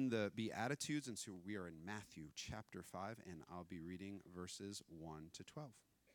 in the Beatitudes, and so we are in Matthew chapter 5, and I'll be reading verses 1 to 12.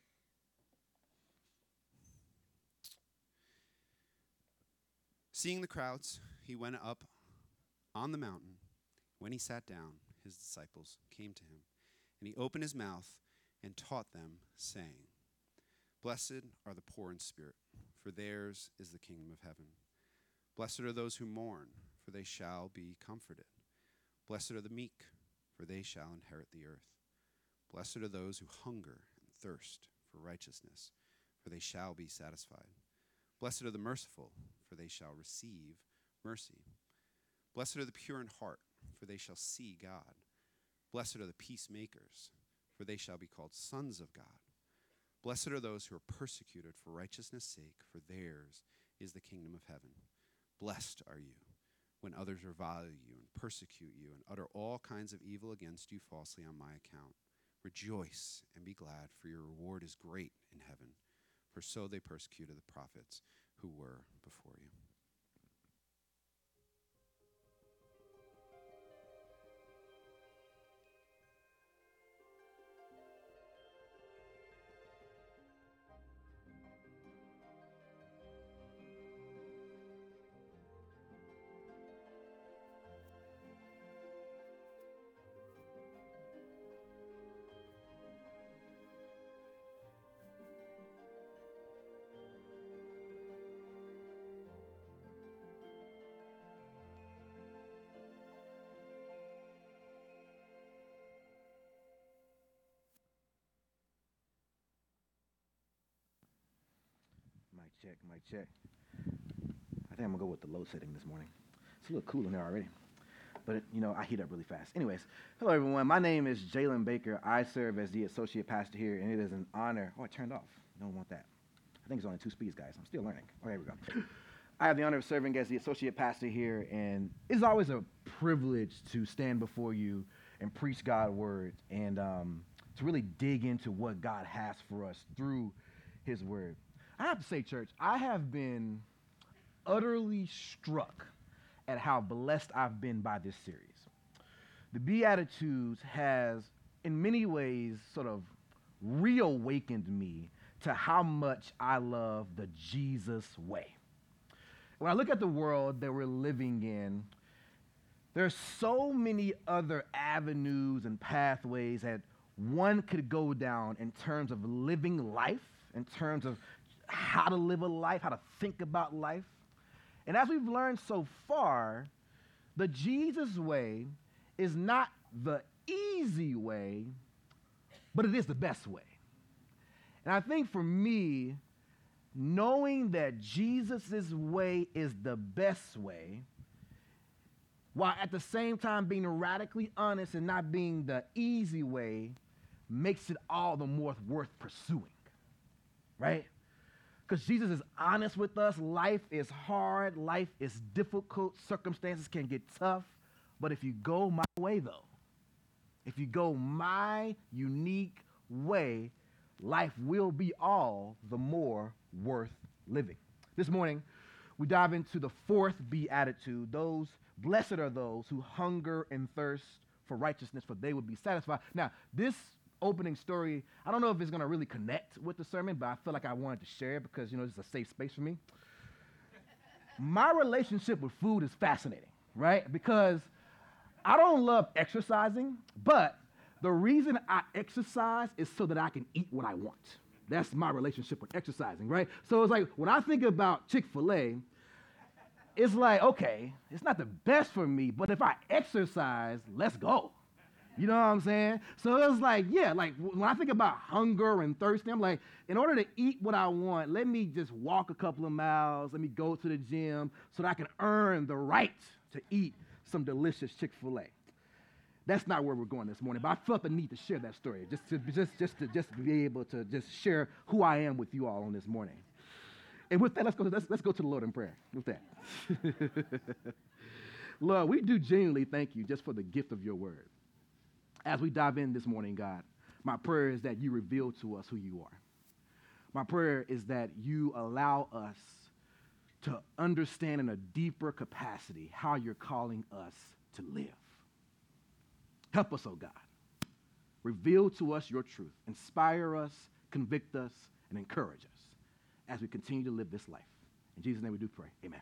Seeing the crowds, he went up on the mountain. When he sat down, his disciples came to him, and he opened his mouth and taught them, saying, Blessed are the poor in spirit, for theirs is the kingdom of heaven. Blessed are those who mourn, for they shall be comforted. Blessed are the meek, for they shall inherit the earth. Blessed are those who hunger and thirst for righteousness, for they shall be satisfied. Blessed are the merciful, for they shall receive mercy. Blessed are the pure in heart, for they shall see God. Blessed are the peacemakers, for they shall be called sons of God. Blessed are those who are persecuted for righteousness' sake, for theirs is the kingdom of heaven. Blessed are you when others revile you and persecute you and utter all kinds of evil against you falsely on my account. Rejoice and be glad, for your reward is great in heaven, for so they persecuted the prophets who were before you. Mic check. I think I'm gonna go with the low setting this morning. It's a little cool in there already, but I heat up really fast. Anyways, hello everyone. My name is Jalen Baker. I serve as the associate pastor here, and it is an honor. Oh, it turned off. Don't want that. I think it's only 2 speeds, guys. I'm still learning. Oh, here we go. I have the honor of serving as the associate pastor here, and it's always a privilege to stand before you and preach God's word and to really dig into what God has for us through his word. I have to say, church, I have been utterly struck at how blessed I've been by this series. The Beatitudes has, in many ways, sort of reawakened me to how much I love the Jesus way. When I look at the world that we're living in, there's so many other avenues and pathways that one could go down in terms of living life, in terms of how to live a life, how to think about life. And as we've learned so far, the Jesus way is not the easy way, but it is the best way. And I think for me, knowing that Jesus' way is the best way, while at the same time being radically honest and not being the easy way, makes it all the more worth pursuing, right? Because Jesus is honest with us. Life is hard. Life is difficult. Circumstances can get tough. But if you go my way, though, if you go my unique way, life will be all the more worth living. This morning, we dive into the 4th beatitude. Blessed are those who hunger and thirst for righteousness, for they will be satisfied. Now, this opening story, I don't know if it's going to really connect with the sermon, but I feel like I wanted to share it because, this is a safe space for me. My relationship with food is fascinating, right? Because I don't love exercising, but the reason I exercise is so that I can eat what I want. That's my relationship with exercising, right? So it's like when I think about Chick-fil-A, it's like, okay, it's not the best for me, but if I exercise, let's go. You know what I'm saying? So it's like, yeah, like when I think about hunger and thirsting, I'm like, in order to eat what I want, let me just walk a couple of miles, let me go to the gym so that I can earn the right to eat some delicious Chick-fil-A. That's not where we're going this morning, but I felt the need to share that story, just to be able to just share who I am with you all on this morning. And with that, let's go to the Lord in prayer. With that. Lord, we do genuinely thank you just for the gift of your word. As we dive in this morning, God, my prayer is that you reveal to us who you are. My prayer is that you allow us to understand in a deeper capacity how you're calling us to live. Help us, oh God. Reveal to us your truth. Inspire us, convict us, and encourage us as we continue to live this life. In Jesus' name we do pray. Amen.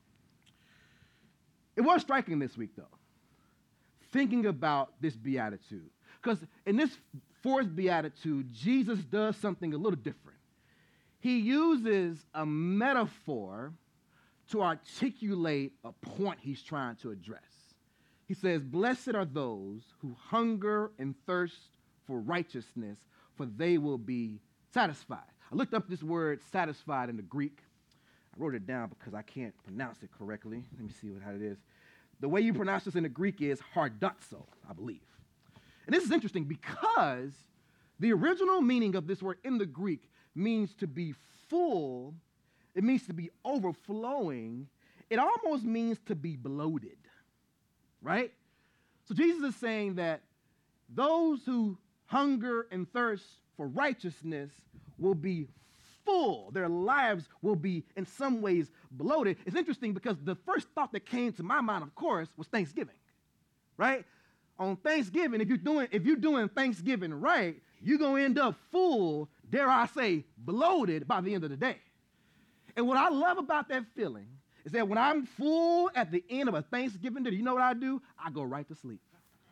It was striking this week, though, thinking about this beatitude. Because in this fourth beatitude, Jesus does something a little different. He uses a metaphor to articulate a point he's trying to address. He says, "Blessed are those who hunger and thirst for righteousness, for they will be satisfied." I looked up this word satisfied in the Greek. I wrote it down because I can't pronounce it correctly. Let me see how it is. The way you pronounce this in the Greek is hardazo, I believe. And this is interesting because the original meaning of this word in the Greek means to be full. It means to be overflowing. It almost means to be bloated, right? So Jesus is saying that those who hunger and thirst for righteousness will be full. Their lives will be, in some ways, bloated. It's interesting because the first thought that came to my mind, of course, was Thanksgiving, right? On Thanksgiving, if you're doing Thanksgiving right, you're going to end up full, dare I say, bloated by the end of the day. And what I love about that feeling is that when I'm full at the end of a Thanksgiving dinner, you know what I do? I go right to sleep.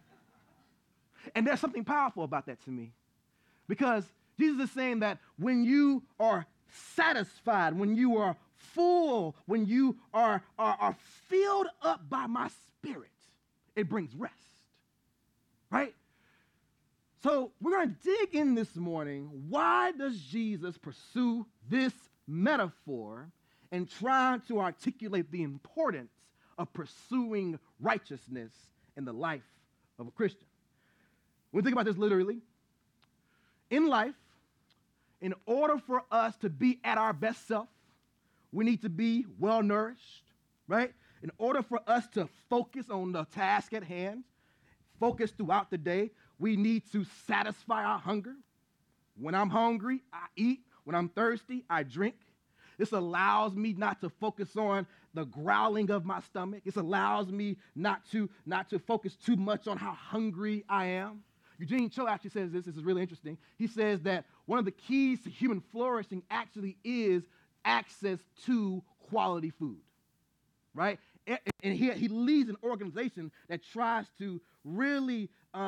And there's something powerful about that to me. Because Jesus is saying that when you are satisfied, when you are full, when you are filled up by my spirit, it brings rest, right? So we're going to dig in this morning. Why does Jesus pursue this metaphor and try to articulate the importance of pursuing righteousness in the life of a Christian? When we think about this literally, in life, in order for us to be at our best self, we need to be well-nourished, right? In order for us to focus on the task at hand, focus throughout the day, we need to satisfy our hunger. When I'm hungry, I eat. When I'm thirsty, I drink. This allows me not to focus on the growling of my stomach. This allows me not to focus too much on how hungry I am. Eugene Cho actually says this is really interesting. He says that one of the keys to human flourishing actually is access to quality food, right? And he leads an organization that tries to really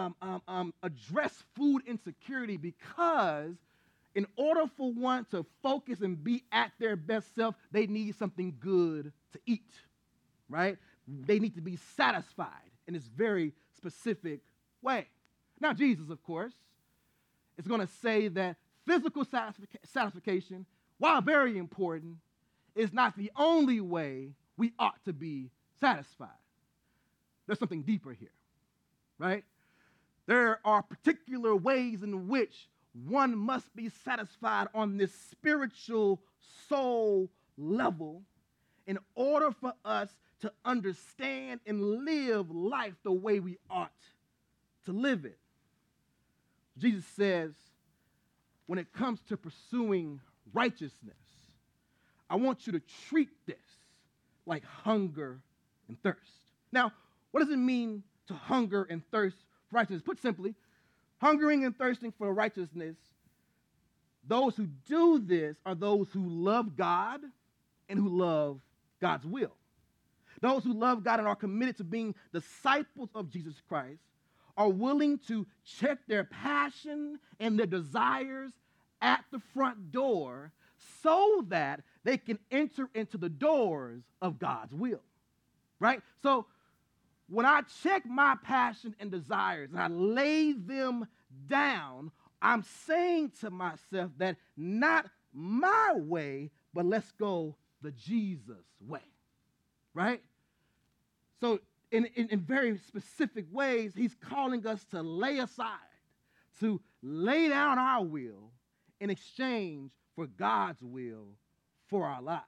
address food insecurity because in order for one to focus and be at their best self, they need something good to eat, right? They need to be satisfied in this very specific way. Now, Jesus, of course, is going to say that physical satisfaction, while very important, is not the only way we ought to be satisfied. There's something deeper here, right? There are particular ways in which one must be satisfied on this spiritual soul level in order for us to understand and live life the way we ought to live it. Jesus says, when it comes to pursuing righteousness, I want you to treat this like hunger and thirst. Now, what does it mean to hunger and thirst for righteousness? Put simply, hungering and thirsting for righteousness, those who do this are those who love God and who love God's will. Those who love God and are committed to being disciples of Jesus Christ are willing to check their passion and their desires at the front door so that they can enter into the doors of God's will, right? So when I check my passion and desires and I lay them down, I'm saying to myself that not my way, but let's go the Jesus way, right? So in very specific ways, he's calling us to lay aside, to lay down our will in exchange for God's will for our lives.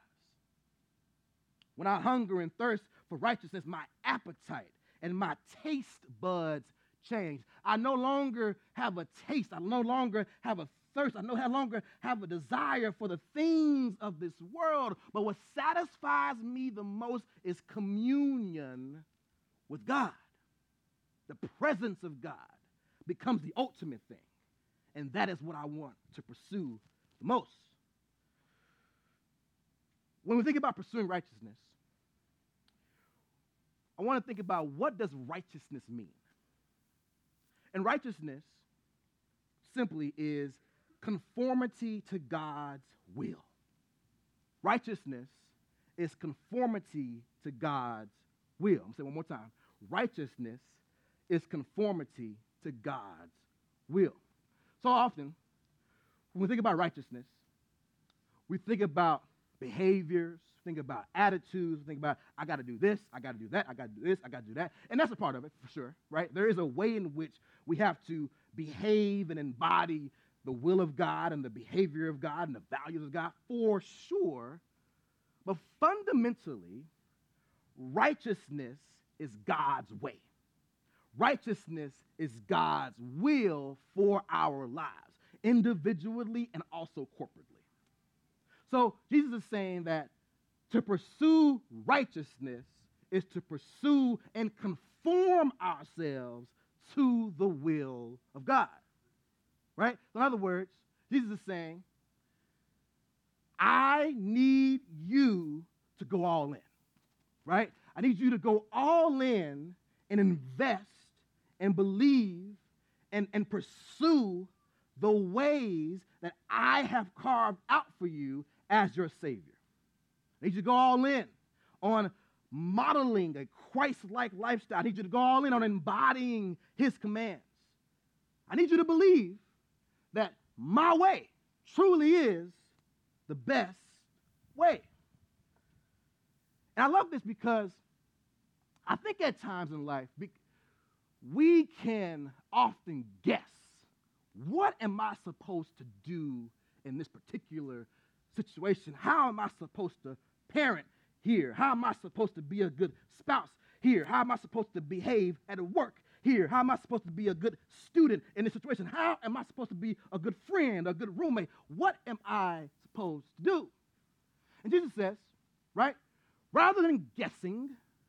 When I hunger and thirst for righteousness, my appetite and my taste buds change. I no longer have a taste. I no longer have a thirst. I no longer have a desire for the things of this world. But what satisfies me the most is communion with God. the presence of God becomes the ultimate thing. And that is what I want to pursue the most. When we think about pursuing righteousness, I want to think about, what does righteousness mean? And righteousness simply is conformity to God's will. Righteousness is conformity to God's will. I'm going to say it one more time. Righteousness is conformity to God's will. So often, when we think about righteousness, we think about behaviors, think about attitudes, think about, I got to do this, I got to do that, I got to do this, I got to do that. And that's a part of it, for sure, right? There is a way in which we have to behave and embody the will of God and the behavior of God and the values of God, for sure. But fundamentally, righteousness is God's way. Righteousness is God's will for our lives, individually and also corporately. So Jesus is saying that to pursue righteousness is to pursue and conform ourselves to the will of God, right? So in other words, Jesus is saying, I need you to go all in, right? I need you to go all in and invest and believe and pursue the ways that I have carved out for you as your Savior. I need you to go all in on modeling a Christ-like lifestyle. I need you to go all in on embodying his commands. I need you to believe that my way truly is the best way. And I love this because I think at times in life, we can often guess, what am I supposed to do in this particular situation? How am I supposed to parent here? How am I supposed to be a good spouse here? How am I supposed to behave at work here? How am I supposed to be a good student in this situation? How am I supposed to be a good friend, a good roommate? What am I supposed to do? And Jesus says, right, rather than guessing,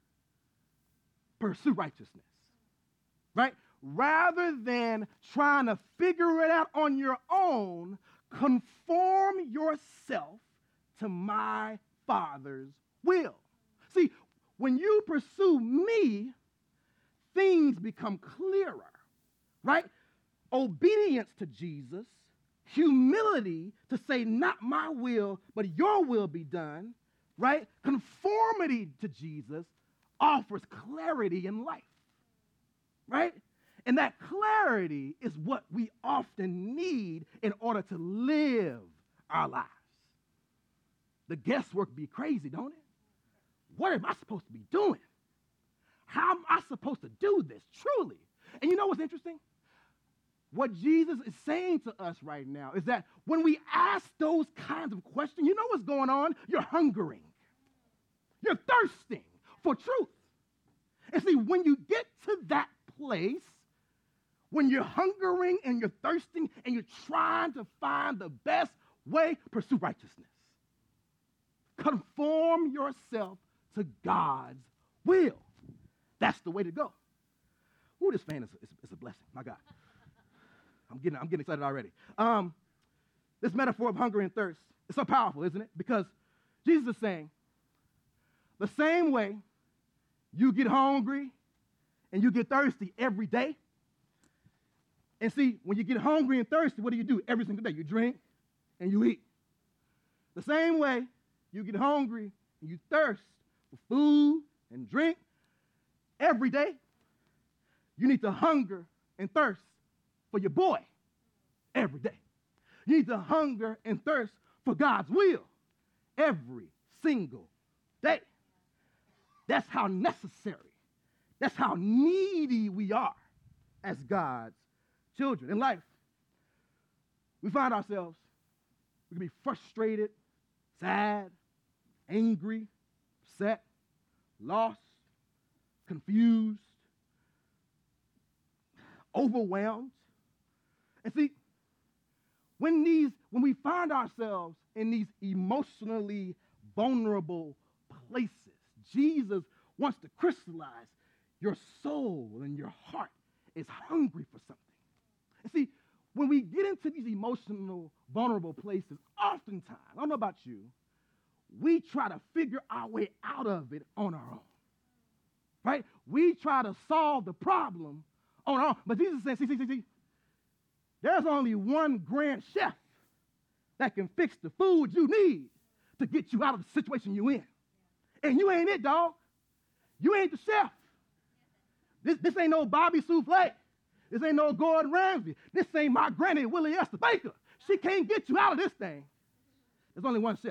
pursue righteousness, right? Rather than trying to figure it out on your own, conform yourself to my Father's will. See, when you pursue me, things become clearer, right? Obedience to Jesus, humility to say, not my will, but your will be done, right? Conformity to Jesus offers clarity in life, right? And that clarity is what we often need in order to live our lives. The guesswork be crazy, don't it? What am I supposed to be doing? How am I supposed to do this, truly? And you know what's interesting? What Jesus is saying to us right now is that when we ask those kinds of questions, you know what's going on? You're hungering. You're thirsting for truth. And see, when you get to that place, when you're hungering and you're thirsting and you're trying to find the best way, pursue righteousness. Conform yourself to God's will. That's the way to go. Ooh, this fan is a blessing. My God. I'm getting excited already. This metaphor of hunger and thirst is so powerful, isn't it? Because Jesus is saying, the same way you get hungry and you get thirsty every day. And see, when you get hungry and thirsty, what do? Every single day? You drink and you eat. The same way you get hungry and you thirst for food and drink every day, you need to hunger and thirst for your boy every day. You need to hunger and thirst for God's will every single day. That's how necessary, that's how needy we are as God's children. In life, we find ourselves, we can be frustrated, sad, angry, upset, lost, confused, overwhelmed. And see, when we find ourselves in these emotionally vulnerable places, Jesus wants to crystallize your soul and your heart is hungry for something. And see, when we get into these emotional, vulnerable places, oftentimes, I don't know about you, we try to figure our way out of it on our own. Right? We try to solve the problem on our own. But Jesus said, see, there's only one grand chef that can fix the food you need to get you out of the situation you're in. And you ain't it, dog. You ain't the chef. This ain't no Bobby Souffle. This ain't no Gordon Ramsay. This ain't my granny, Willie Esther Baker. She can't get you out of this thing. There's only one chef.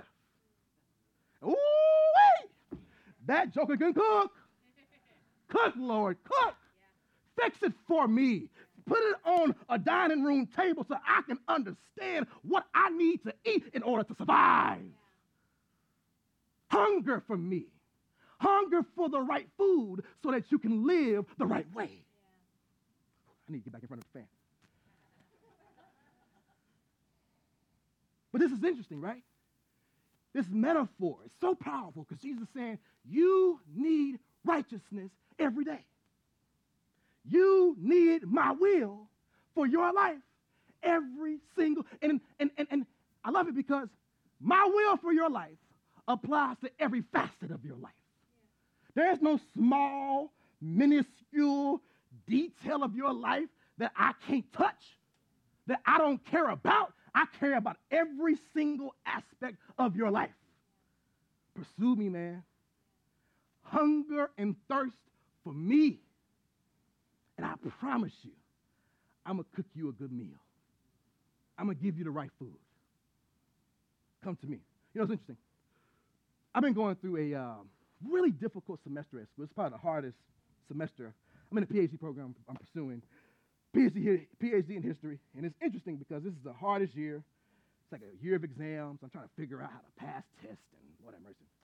Ooh-wee! That joker can cook. Cook, Lord, cook. Fix it for me. Put it on a dining room table so I can understand what I need to eat in order to survive. Hunger for me. Hunger for the right food so that you can live the right way. I need to get back in front of the fan. But this is interesting, right? This metaphor is so powerful because Jesus is saying you need righteousness every day. You need my will for your life every single, and I love it because my will for your life applies to every facet of your life. There's no small, minuscule detail of your life that I can't touch, that I don't care about. I care about every single aspect of your life. Pursue me, man. Hunger and thirst for me. And I promise you, I'm going to cook you a good meal. I'm going to give you the right food. Come to me. You know, it's interesting. I've been going through a really difficult semester at school. It's probably the hardest semester. I'm in a PhD program I'm pursuing, PhD in history. And it's interesting because this is the hardest year. It's like a year of exams. I'm trying to figure out how to pass tests and Lord have mercy.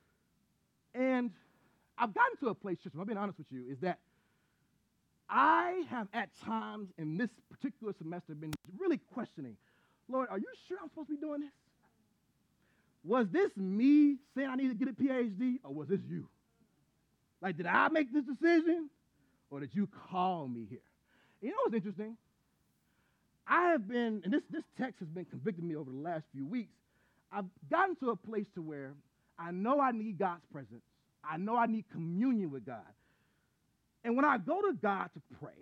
And I've gotten to a place, just, I'll be honest with you, is that I have at times in this particular semester been really questioning, Lord, are you sure I'm supposed to be doing this? Was this me saying I need to get a PhD, or was this you? Like, did I make this decision, or did you call me here? You know what's interesting? I have been, and this text has been convicting me over the last few weeks. I've gotten to a place to where I know I need God's presence. I know I need communion with God. And when I go to God to pray,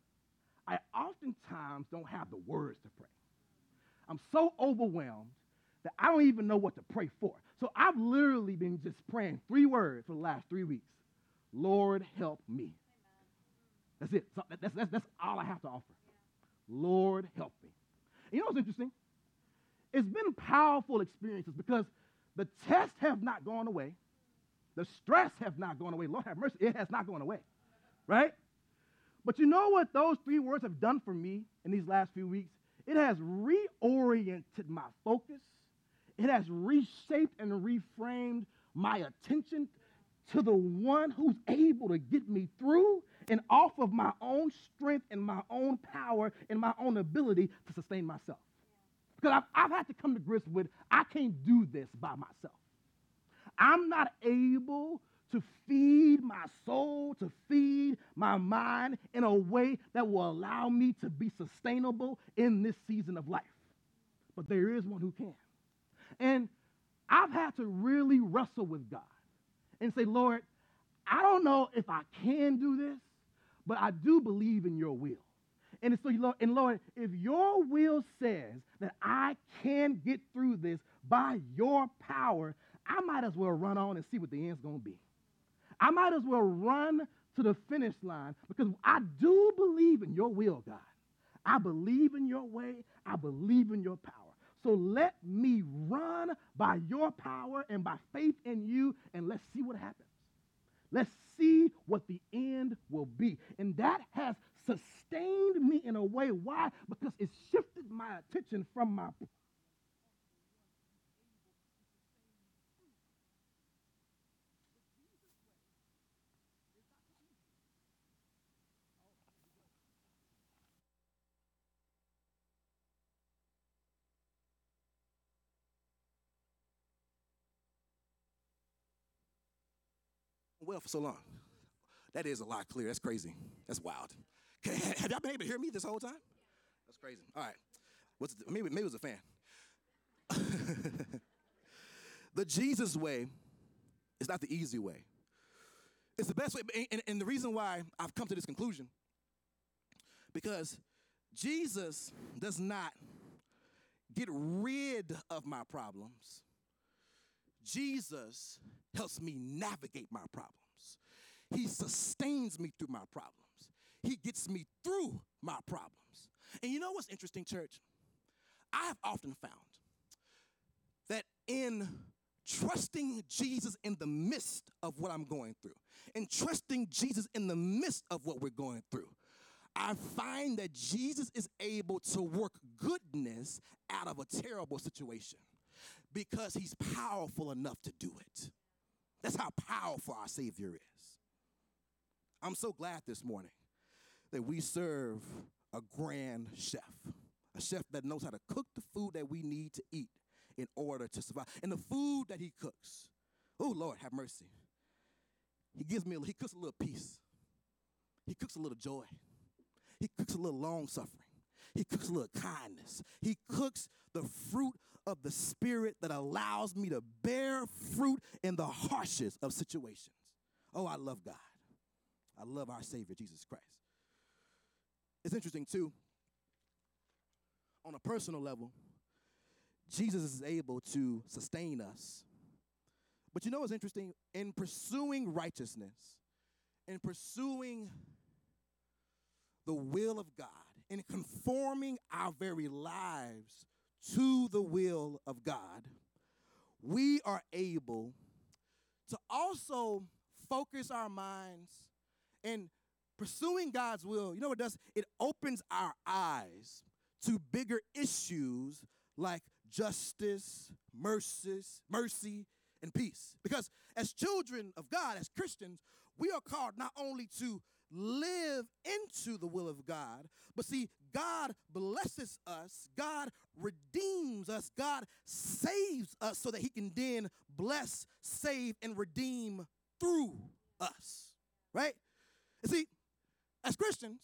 I oftentimes don't have the words to pray. I'm so overwhelmed that I don't even know what to pray for. So I've literally been just praying 3 words for the last 3 weeks. Lord, help me. That's it. So that's all I have to offer. Lord, help me. And you know what's interesting? It's been powerful experiences because the tests have not gone away. The stress have not gone away. Lord have mercy, it has not gone away, right? But you know what those 3 words have done for me in these last few weeks? It has reoriented my focus. It has reshaped and reframed my attention to the one who's able to get me through and off of my own strength and my own power and my own ability to sustain myself. Because I've had to come to grips with, I can't do this by myself. I'm not able to feed my soul, to feed my mind in a way that will allow me to be sustainable in this season of life. But there is one who can. And I've had to really wrestle with God and say, Lord, I don't know if I can do this, but I do believe in your will. And so, Lord, if your will says that I can get through this by your power, I might as well run on and see what the end's going to be. I might as well run to the finish line because I do believe in your will, God. I believe in your way. I believe in your power. So let me run by your power and by faith in you, and let's see what happens. Let's see what the end will be. And that has sustained me in a way. Why? Because it shifted my attention from my well for so long. That is a lot clearer. That's crazy. That's wild. Okay, have y'all been able to hear me this whole time? That's crazy. All right. Maybe it was a fan. The Jesus way is not the easy way. It's the best way. And the reason why I've come to this conclusion, because Jesus does not get rid of my problems. Jesus helps me navigate my problems. He sustains me through my problems. He gets me through my problems. And you know what's interesting, church? I have often found that in trusting Jesus in the midst of what I'm going through, and trusting Jesus in the midst of what we're going through, I find that Jesus is able to work goodness out of a terrible situation because he's powerful enough to do it. That's how powerful our Savior is. I'm so glad this morning that we serve a grand chef, a chef that knows how to cook the food that we need to eat in order to survive. And the food that he cooks, oh, Lord, have mercy. He cooks a little peace. He cooks a little joy. He cooks a little long suffering. He cooks a little kindness. He cooks the fruit of the Spirit that allows me to bear fruit in the harshest of situations. Oh, I love God. I love our Savior, Jesus Christ. It's interesting, too, on a personal level, Jesus is able to sustain us. But you know what's interesting? In pursuing righteousness, in pursuing the will of God, in conforming our very lives to the will of God, we are able to also focus our minds in pursuing God's will. You know what it does? It opens our eyes to bigger issues like justice, mercy, and peace. Because as children of God, as Christians, we are called not only to live into the will of God, but see, God blesses us, God redeems us, God saves us so that he can then bless, save, and redeem through us, right? And see, as Christians,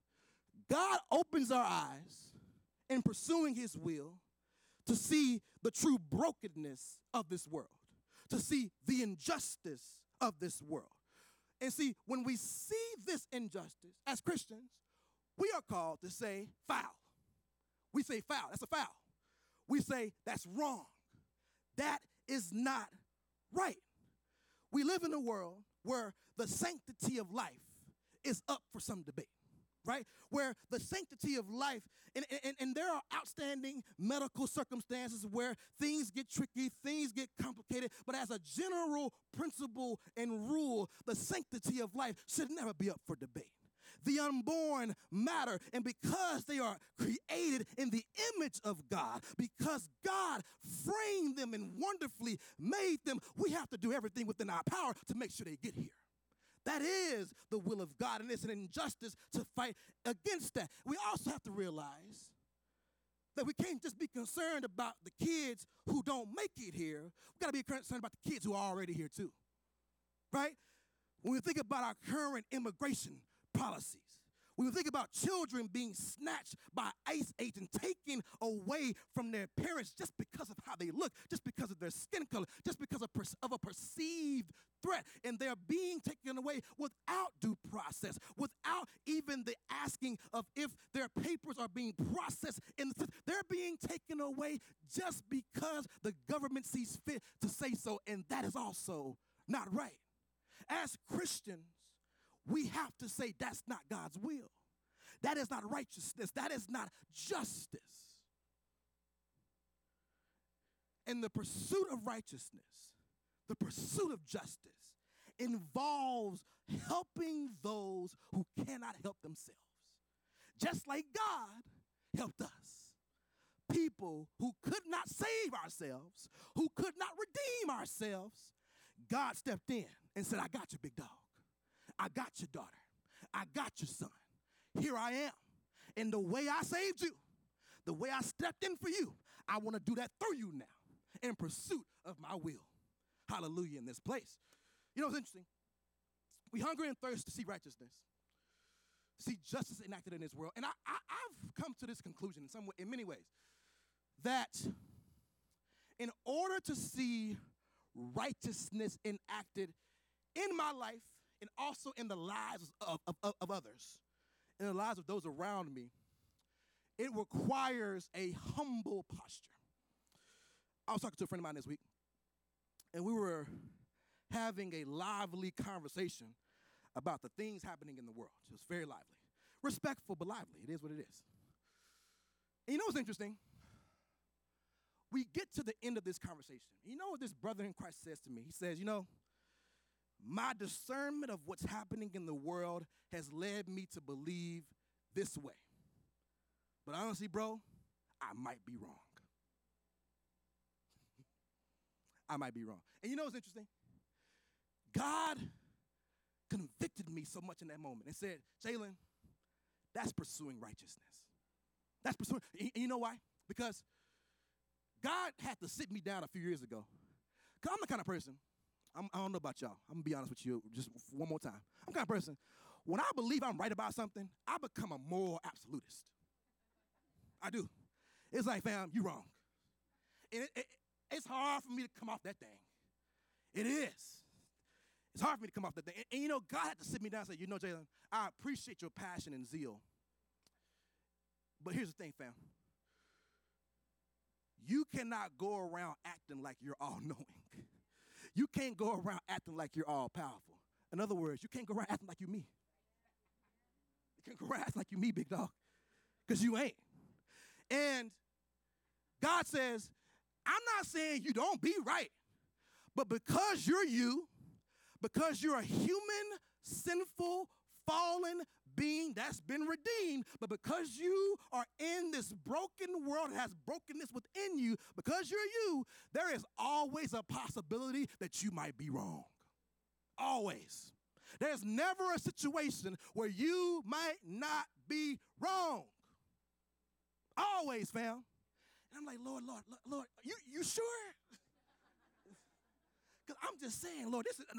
God opens our eyes in pursuing his will to see the true brokenness of this world, to see the injustice of this world. And see, when we see this injustice as Christians, we are called to say foul. We say foul. That's a foul. We say that's wrong. That is not right. We live in a world where the sanctity of life is up for some debate, right? Where the sanctity of life, and there are outstanding medical circumstances where things get tricky, things get complicated, but as a general principle and rule, the sanctity of life should never be up for debate. The unborn matter, and because they are created in the image of God, because God framed them and wonderfully made them, we have to do everything within our power to make sure they get here. That is the will of God, and it's an injustice to fight against that. We also have to realize that we can't just be concerned about the kids who don't make it here. We've got to be concerned about the kids who are already here too, right? When we think about our current immigration policies, when we think about children being snatched by ICE agents, taken away from their parents just because of how they look, just because of their skin color, just because of a perceived threat, and they're being taken away without due process, without even the asking of if their papers are being processed in the system. They're being taken away just because the government sees fit to say so, and that is also not right. As Christians, we have to say that's not God's will. That is not righteousness. That is not justice. And the pursuit of righteousness, the pursuit of justice, involves helping those who cannot help themselves. Just like God helped us. People who could not save ourselves, who could not redeem ourselves, God stepped in and said, I got you, big dog. I got your daughter. I got your son. Here I am. And the way I saved you, the way I stepped in for you, I want to do that through you now in pursuit of my will. Hallelujah in this place. You know what's interesting? We hunger and thirst to see righteousness, see justice enacted in this world. And I've come to this conclusion in many ways, that in order to see righteousness enacted in my life and also in the lives of others, in the lives of those around me, it requires a humble posture. I was talking to a friend of mine this week, and we were having a lively conversation about the things happening in the world. It was very lively. Respectful, but lively. It is what it is. And you know what's interesting? We get to the end of this conversation. You know what this brother in Christ says to me? He says, my discernment of what's happening in the world has led me to believe this way. But honestly, bro, I might be wrong. I might be wrong. And you know what's interesting? God convicted me so much in that moment and said, Jalen, that's pursuing righteousness. That's pursuing, and you know why? Because God had to sit me down a few years ago. Because I'm the kind of person, I don't know about y'all. I'm going to be honest with you just one more time. I'm the kind of person, when I believe I'm right about something, I become a moral absolutist. I do. It's like, fam, you wrong. And it's hard for me to come off that thing. It is. It's hard for me to come off that thing. And God had to sit me down and say, Jalen, I appreciate your passion and zeal. But here's the thing, fam. You cannot go around acting like you're all-knowing. You can't go around acting like you're all-powerful. In other words, you can't go around acting like you me. You can't go around acting like you me, big dog, because you ain't. And God says, I'm not saying you don't be right, but because you're you, because you're a human, sinful, fallen being that's been redeemed, but because you are in this broken world and has brokenness within you, because you're you, there is always a possibility that you might be wrong. Always. There's never a situation where you might not be wrong. Always, fam. And I'm like, Lord, you sure? Because I'm just saying, Lord, this is,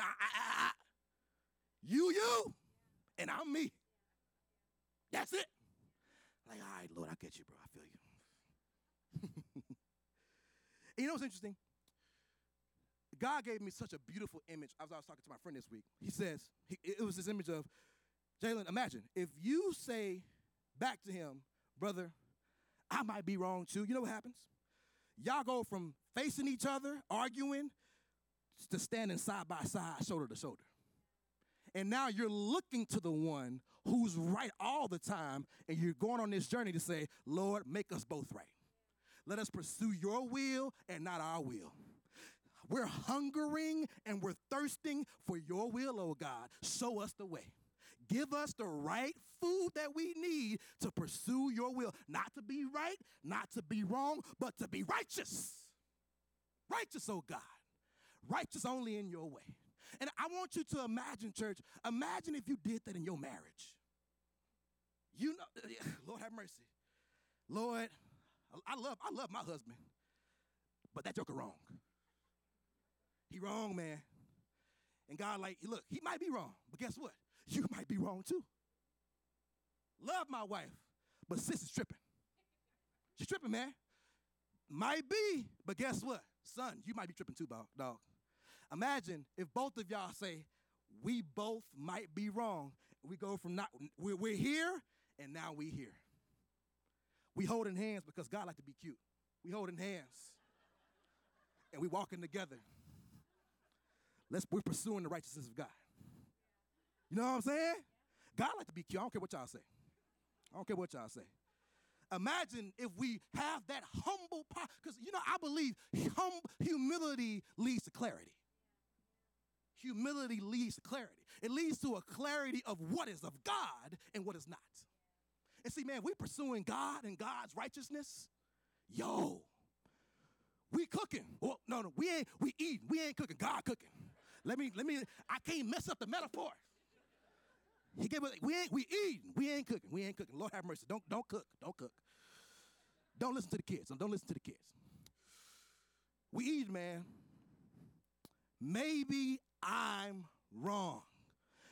you, and I'm me. That's it. Like, all right, Lord, I get you, bro. I feel you. And you know what's interesting? God gave me such a beautiful image. I was talking to my friend this week. He says, it was this image of, Jalen, imagine if you say back to him, brother, I might be wrong too. You know what happens? Y'all go from facing each other, arguing, to standing side by side, shoulder to shoulder. And now you're looking to the one who's right all the time, and you're going on this journey to say, Lord, make us both right. Let us pursue your will and not our will. We're hungering and we're thirsting for your will, oh God. Show us the way. Give us the right food that we need to pursue your will. Not to be right, not to be wrong, but to be righteous. Righteous, oh God. Righteous only in your way. And I want you to imagine, church, imagine if you did that in your marriage. Lord have mercy. Lord, I love my husband, but that joker wrong. He wrong, man. And God look, he might be wrong, but guess what? You might be wrong too. Love my wife, but sis is tripping. She's tripping, man. Might be, but guess what? Son, you might be tripping too, dog. Imagine if both of y'all say, we both might be wrong. We go from we're here, and now we here. We holding hands because God like to be cute. We holding hands, and we walking together. We're pursuing the righteousness of God. You know what I'm saying? God like to be cute. I don't care what y'all say. I don't care what y'all say. Imagine if we have that humble power, because, I believe humility leads to clarity. Humility leads to clarity. It leads to a clarity of what is of God and what is not. And see, man, we pursuing God and God's righteousness. Yo, we cooking. Well, no, we eating. We ain't cooking. God cooking. I can't mess up the metaphor. He gave us, we eating. We ain't cooking. We ain't cooking. Lord have mercy. Don't cook. Don't cook. Don't listen to the kids. Don't listen to the kids. We eat, man. Maybe I'm wrong.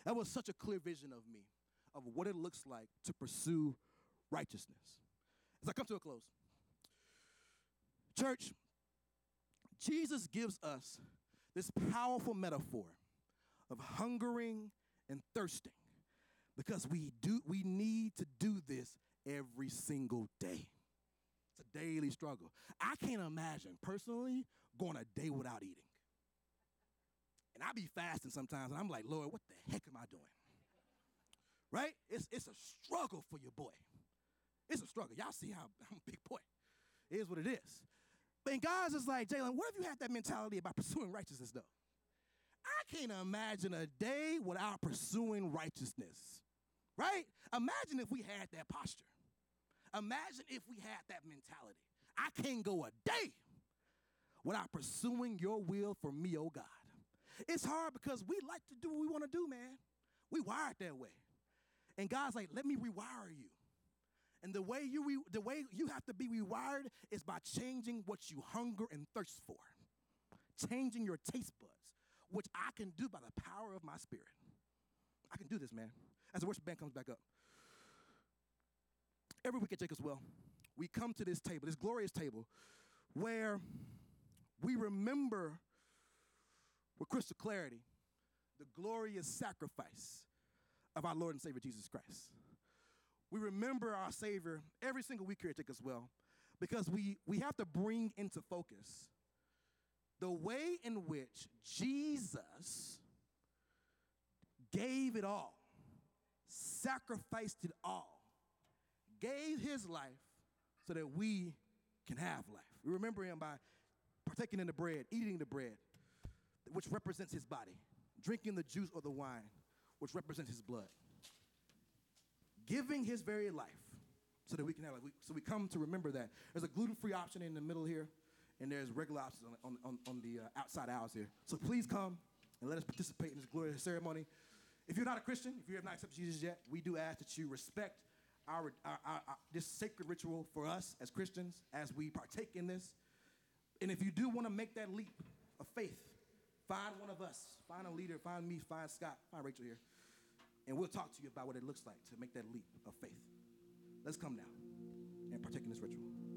That was such a clear vision of me, of what it looks like to pursue righteousness. As I come to a close, church, Jesus gives us this powerful metaphor of hungering and thirsting because we need to do this every single day. It's a daily struggle. I can't imagine personally going a day without eating. And I be fasting sometimes, and I'm like, Lord, what the heck am I doing? Right? It's a struggle for your boy. It's a struggle. Y'all see how I'm a big boy. It is what it is. But God's just like, Jalen, what if you had that mentality about pursuing righteousness, though? I can't imagine a day without pursuing righteousness, right? Imagine if we had that posture. Imagine if we had that mentality. I can't go a day without pursuing your will for me, oh God. It's hard because we like to do what we want to do, man. We wired that way. And God's like, let me rewire you. And the way you have to be rewired is by changing what you hunger and thirst for. Changing your taste buds, which I can do by the power of my spirit. I can do this, man. As the worship band comes back up. Every week at Jacob's Well, we come to this table, this glorious table, where we remember with crystal clarity the glorious sacrifice of our Lord and Savior Jesus Christ. We remember our Savior every single week here at Jacob's Well because we have to bring into focus the way in which Jesus gave it all, sacrificed it all, gave his life so that we can have life. We remember him by partaking in the bread, eating the bread, which represents his body, drinking the juice or the wine, which represents his blood, giving his very life so that we can have life. So we come to remember that. There's a gluten-free option in the middle here, and there's regular options on the outside aisles here. So please come and let us participate in this glorious ceremony. If you're not a Christian, if you have not accepted Jesus yet, we do ask that you respect our this sacred ritual for us as Christians as we partake in this. And if you do want to make that leap of faith, find one of us, find a leader, find me, find Scott, find Rachel here, and we'll talk to you about what it looks like to make that leap of faith. Let's come now and partake in this ritual.